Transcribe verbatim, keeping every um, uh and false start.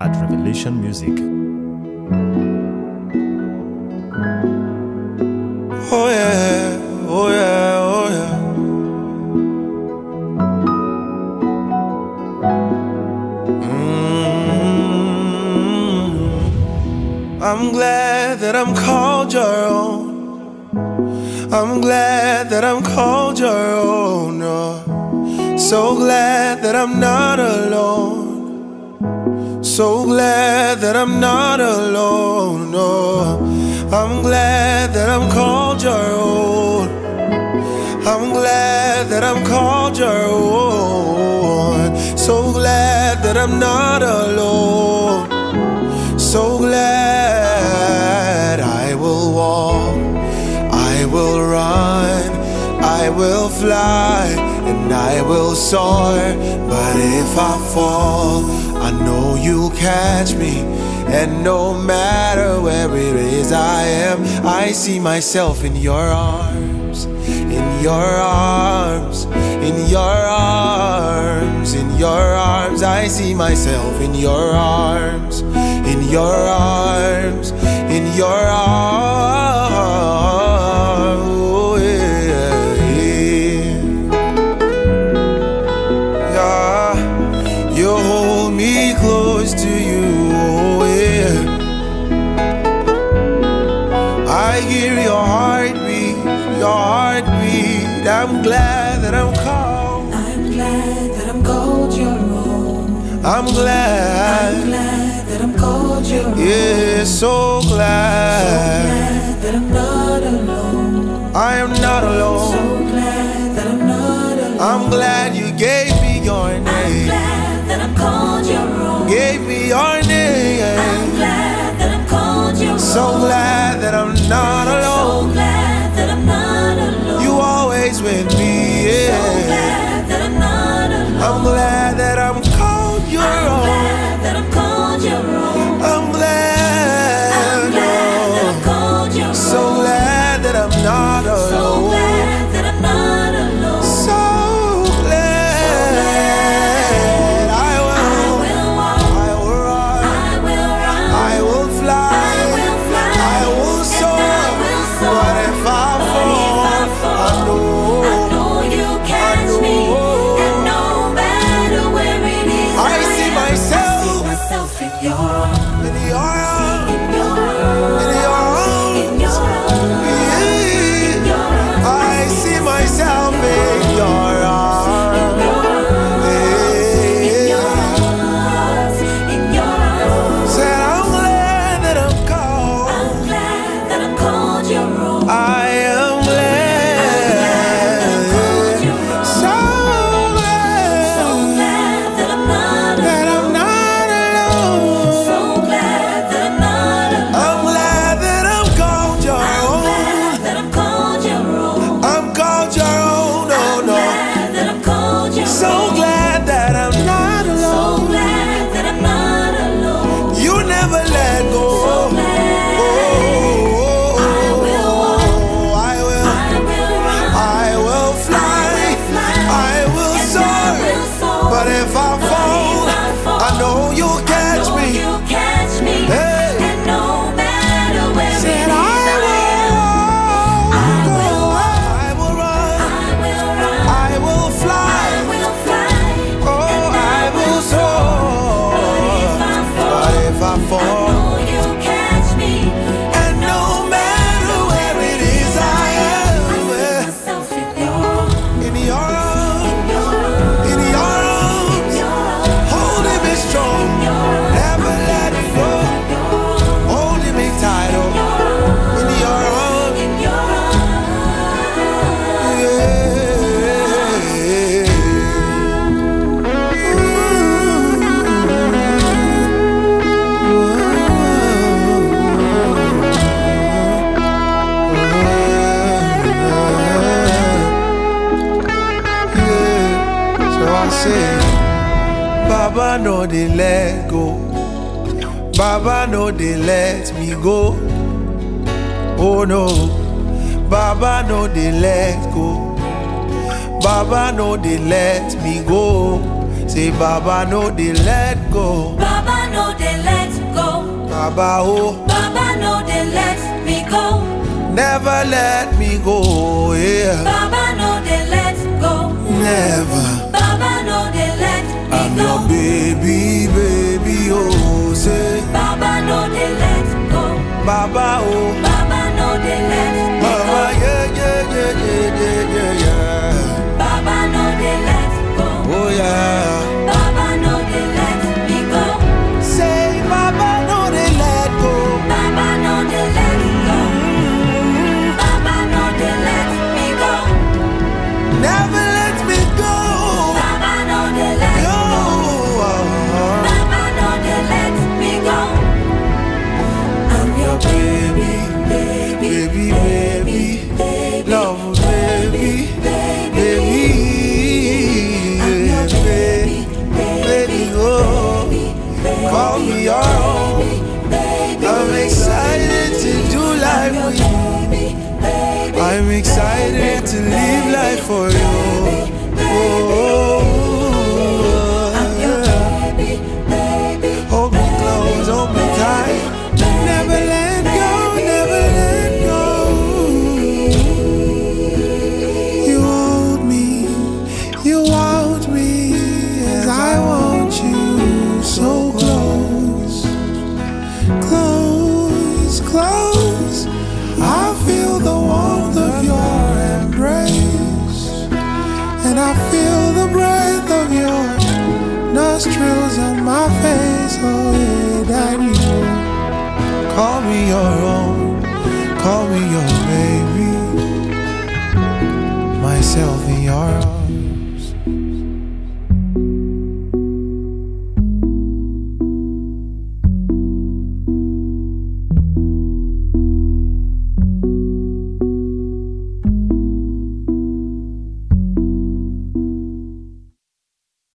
at Revelation Music. Oh yeah, oh yeah, oh yeah. Mm-hmm. I'm glad that I'm called your own. I'm glad that I'm called your own. Oh. So glad that I'm not alone. So glad that I'm not alone. Oh. I'm glad that I'm called your own. I'm glad that I'm called your own. So glad that I'm not alone. So glad. I will walk, I will run, I will fly, and I will soar. But if I fall, I know you'll catch me. And no matter where it is I am, I see myself in your arms, in your arms, in your arms, in your arms. I see myself in your arms, in your arms, in your arms. Oh, yeah, yeah. Yeah. You hold me close to you. I hear your heartbeat, your heartbeat. I'm glad that I'm called. I'm glad that I'm called your own. I'm glad. I'm glad that I'm called your own. Yeah, so glad. So glad that I'm not alone. I am not alone. So glad that I'm not alone. I'm glad you gave me your name. I'm glad that I'm called your own. Gave me your name. I'm glad that I'm called your own. So glad that I'm not alone. So glad that I'm not alone. You always with me, yeah. So glad that I'm not alone. I'm glad that I'm called your I'm own. glad that I'm called your own. I'm glad. I'm glad that I'm called your own. So glad that I'm not alone. So glad that I'm not alone. So glad. I will. I will walk. I will run. I will run. I will fly. I will fly. I will And soar. I will soar. But if I fall, But if I fall, I know. I know you catch me. And no matter where it is, I see am, myself. I see myself in your arms. In your arms. In your arms. In your arms. In your arms. Yeah. In your arms. I see myself in your arms. In your arms. In your arms. Said I'm glad that I'm called. I'm glad that I'm called your own. I am glad. So glad. So glad that I'm not that I'm not alone. So glad that I'm not alone. I'm glad that I'm called your I'm own. glad that I'm called your own. I'm called your own. No, I'm no. glad that I'm called your So own. glad that I'm not So alone. glad that I'm not alone. You never let go. So glad. Oh, I will walk. I will. I will run. I will fly. I will fly. I will And soar. I will soar. But if I But fall, if I fall, I know you'll catch I know me. you'll catch me. Hey. And no matter where it Said is, I I will walk. I will run. I will run. I will fly. I will fly. Oh, I will soar. But if I I fall, know you'll catch me. and no matter where it is I am, Myself in your arms. in your arms, Your arms. in your arms, Your arms. holding me strong, never let me go, holding me tight, oh, in your arms, In your arms. yeah. So I say, Baba no they let go, Baba no they let me go. Oh no, Baba no they let go, Baba no they let me go. Say Baba no they let go. Baba no dey Baba, oh, Baba, no, they let me go. never let me go, yeah. Baba, no, they let go. Never. Baba, no, they let me I'm go. your baby, baby, oh, say. Baba, no, they let go. Baba, oh. Baba, no, they let me go. Baba, yeah, yeah, yeah, yeah, yeah, yeah, yeah. Baba, no, they let go. Oh, yeah. Baba, no, they let me go. Say, Baba, no, they let go. Baba, no, they let go. Baba, no, they let me go. Never let me go. Baba, no, they let Go. go. Baba, no, they let me go. I'm your baby, baby, Baby, baby, baby, love, baby, baby, I'm your baby, baby, oh, call me your own. I'm excited to do life with you. I'm excited to live life for you. Oh, hold me close, hold me tight. Never let go, never let go. You hold me, you want me as I want you. So close, close, close. I feel the warmth of your embrace, and I feel the breath of your nostrils on my face. Oh yeah, daddy, call me your own, call me your baby, myself in your arms.